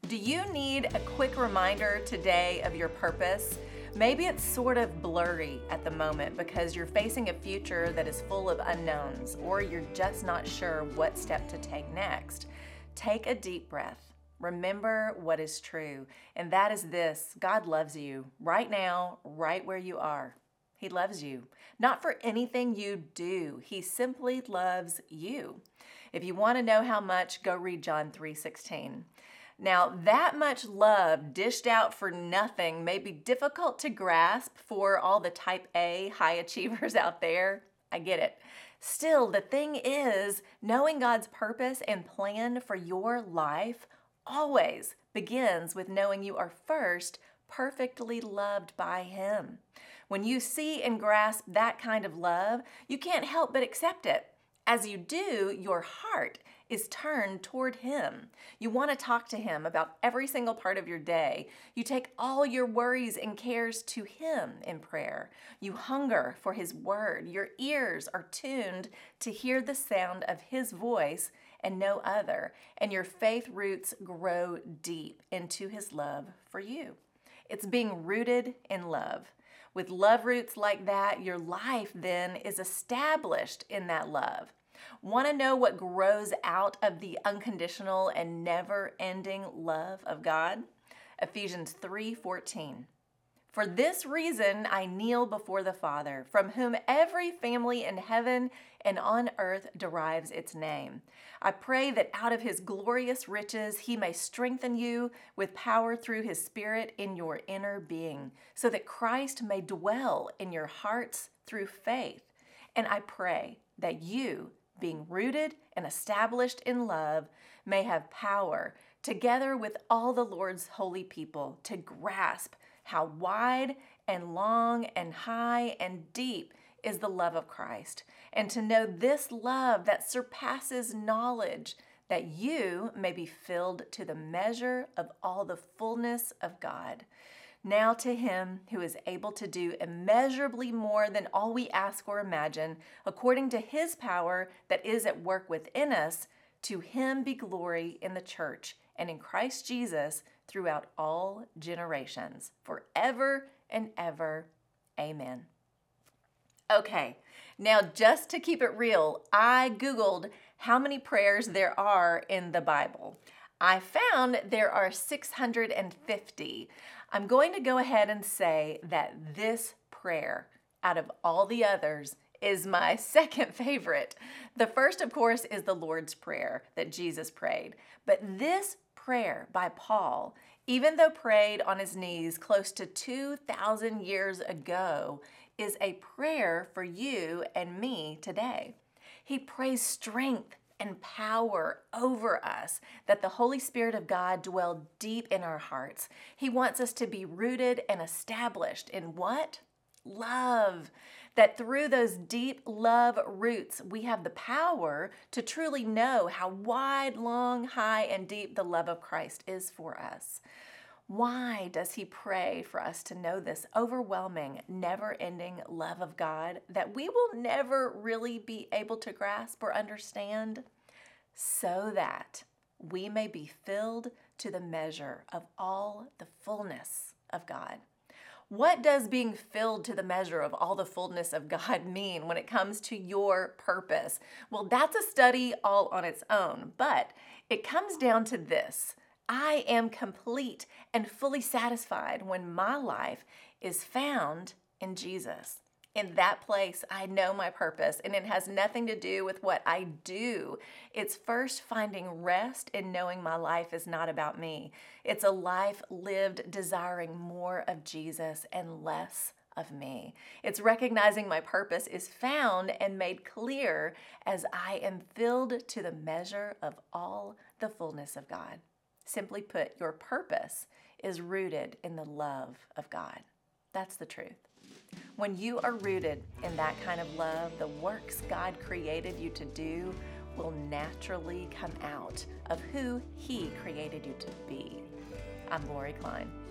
Do you need a quick reminder today of your purpose? Maybe it's sort of blurry at the moment because you're facing a future that is full of unknowns, or you're just not sure what step to take next. Take a deep breath. Remember what is true, and that is this: God loves you right now, right where you are. He loves you, not for anything you do. He simply loves you. If you want to know how much, go read John 3:16. Now, that much love dished out for nothing may be difficult to grasp for all the type A high achievers out there. I get it. Still, the thing is, knowing God's purpose and plan for your life always begins with knowing you are first perfectly loved by Him. When you see and grasp that kind of love, you can't help but accept it. As you do, your heart is turned toward Him. You want to talk to Him about every single part of your day. You take all your worries and cares to Him in prayer. You hunger for His word. Your ears are tuned to hear the sound of His voice and no other. And your faith roots grow deep into His love for you. It's being rooted in love. With love roots like that, your life then is established in that love. Want to know what grows out of the unconditional and never-ending love of God? Ephesians 3:14. For this reason I kneel before the Father, from whom every family in heaven and on earth derives its name. I pray that out of His glorious riches He may strengthen you with power through His Spirit in your inner being, so that Christ may dwell in your hearts through faith. And I pray that you, being rooted and established in love, may have power, together with all the Lord's holy people, to grasp how wide and long and high and deep is the love of Christ, and to know this love that surpasses knowledge, that you may be filled to the measure of all the fullness of God. Now to Him who is able to do immeasurably more than all we ask or imagine, according to His power that is at work within us, to Him be glory in the church and in Christ Jesus throughout all generations, forever and ever. Amen. Okay, now just to keep it real, I Googled how many prayers there are in the Bible. I found there are 650. I'm going to go ahead and say that this prayer, out of all the others, is my second favorite. The first, of course, is the Lord's Prayer that Jesus prayed. But this prayer by Paul, even though prayed on his knees close to 2,000 years ago, is a prayer for you and me today. He prays strength and power over us, that the Holy Spirit of God dwell deep in our hearts. He wants us to be rooted and established in what? Love. That through those deep love roots, we have the power to truly know how wide, long, high, and deep the love of Christ is for us. Why does He pray for us to know this overwhelming, never-ending love of God that we will never really be able to grasp or understand? So that we may be filled to the measure of all the fullness of God. What does being filled to the measure of all the fullness of God mean when it comes to your purpose? Well, that's a study all on its own, but it comes down to this: I am complete and fully satisfied when my life is found in Jesus. In that place, I know my purpose, and it has nothing to do with what I do. It's first finding rest in knowing my life is not about me. It's a life lived desiring more of Jesus and less of me. It's recognizing my purpose is found and made clear as I am filled to the measure of all the fullness of God. Simply put, your purpose is rooted in the love of God. That's the truth. When you are rooted in that kind of love, the works God created you to do will naturally come out of who He created you to be. I'm Lori Klein.